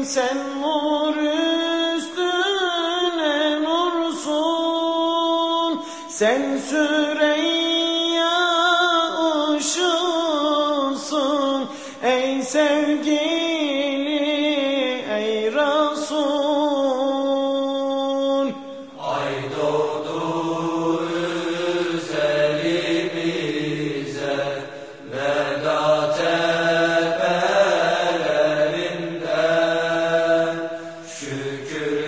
sen nur üstüne nursun, sen Süreyya ışığısın, ey sevgili, ey Resul. Ay doğdu üzerimize, veda tepelerinden, şükür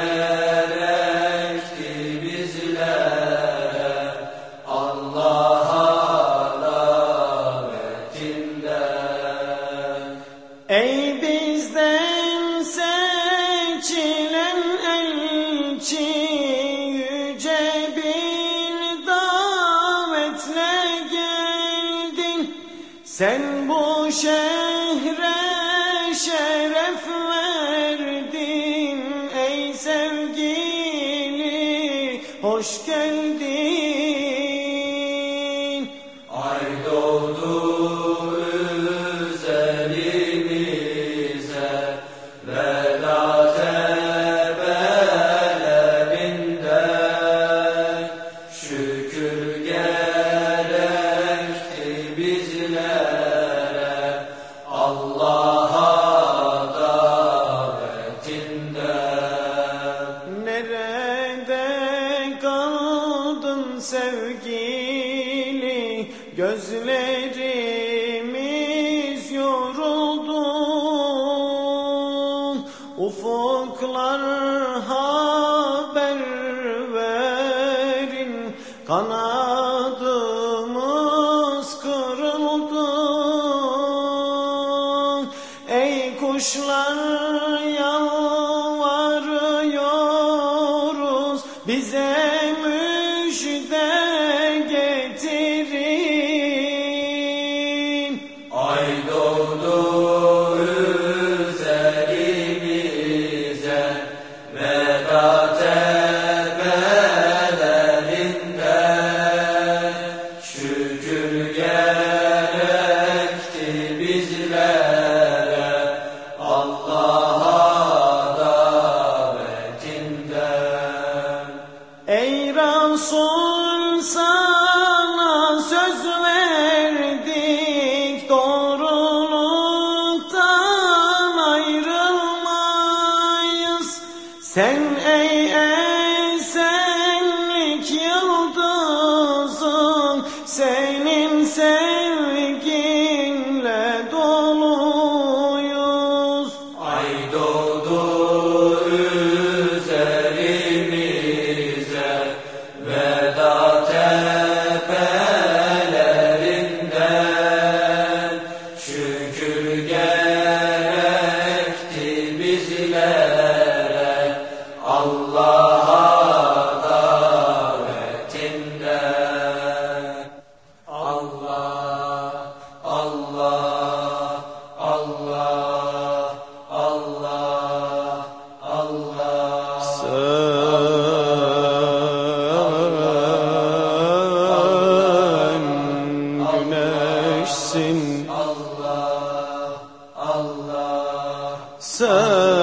gerekti bizlere, Allah'a davetinden. Ey bizden seçilen elçi, yüce bir davetle geldin. Sen bu şehre şeref verdin, ey sevgili, hoş geldin. Ay doğdu üzerimize, veda tepelerinden, şükür gerekti bizlere, Allah'a davetinden. Nerede kaldın sevgili, gözlerimiz yoruldu. Ufuklar haber verin, kanadımız kırıldı. Ey kuşlar yalvarıyoruz, bize müjde getirin. Ay doğdu üzerimize, veda tepelerinden, şükür gerekti bizlere, Allah'a davetinden. Ey Resul, sana söz verdik, doğruluktan ayrılmayız. Sen ey esenlik yıldızın, senin sevginle doluyuz. Ay doğdu üzerimize, veda tepelerinden, şükür gerekti bizlere, Allah'a davetinden. Allah, Allah, Allah, Allah, Allah. Sen güneşsin, Allah, Allah. sen